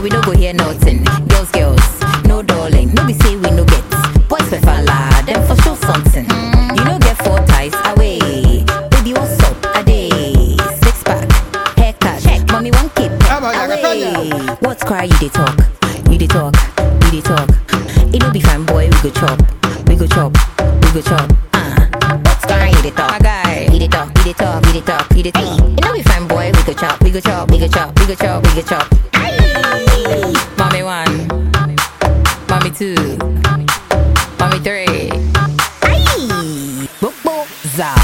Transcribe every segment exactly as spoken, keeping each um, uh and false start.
we no go hear nothing. Girls, girls, no darling. No be say we no get. Boys we falla, them for sure something. You no get four ties away. Baby, what's up? A day. Six pack, haircut, check. Mommy one keep away. What's cry? You dey talk, you dey talk, you dey talk. It no be fine, boy. We go chop, we go chop, we go chop. Uh, what's cry? You dey talk, my guy. You dey talk, you dey talk, you dey talk, you dey talk. It no be fine, boy. We go chop, we go chop, we go chop, we go chop, we go chop. Mommy one, mommy two, mommy three. Aye, bobo za.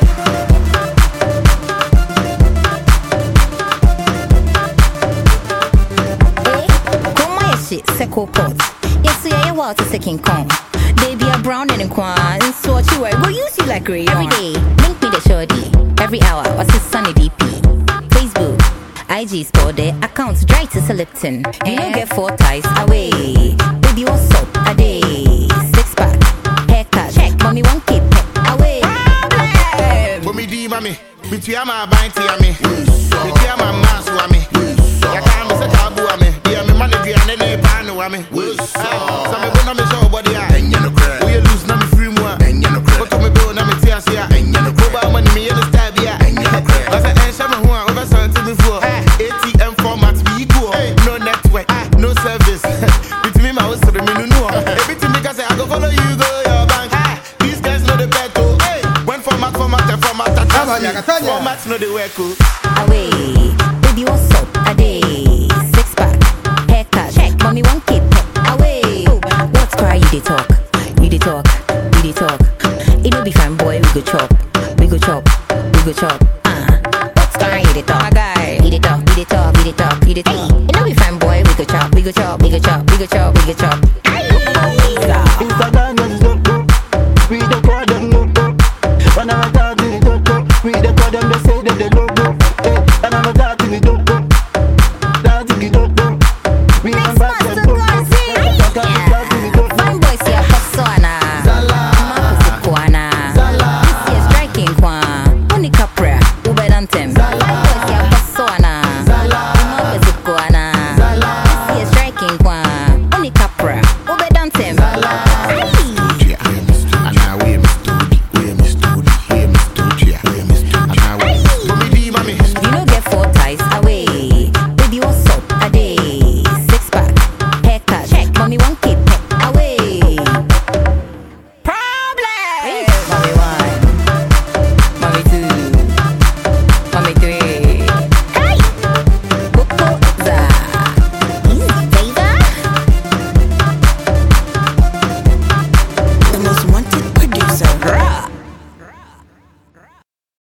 Seko pot. Yes, yeah, you want to second Kong. They be a brown and a quan. So what you wear, go use you like rayon. Every day, link me the shorty. Every hour, what's his sunny D P? Facebook, I G store their accounts dry to Lipton. You don't get four ties away. Baby, what's up? A day. Six pack, haircut, check. Mommy, one keep away. But me D, mommy. Between my bind to me. Between my mask to me. You can't miss a taboo of me. Manager and then they pan over me. Some people know me show body. And you know cry. We lose now me free more. And you know cry. But to me bill now me tears here. And you know cry. Over money me in the stab here. And you know cry. I said and show me who I over something before. A T M format be equal. No network, no service. Between me my house to the me no know. Everything me can say I go follow you go your bank. These guys know the better. When format format and format attach. Formats know the work. Away, baby what's up? A day. Six pack. Mommy one keep away. What's cry? You dey talk, you dey talk, you dey talk. It no be fine, boy. We go chop, we go chop, we go chop. Uh, what's cry? You dey talk, my guy. You dey talk, you dey talk, you dey talk, you dey talk. It no be fine, boy. We go chop, we go chop, we go chop, we go chop, we go chop.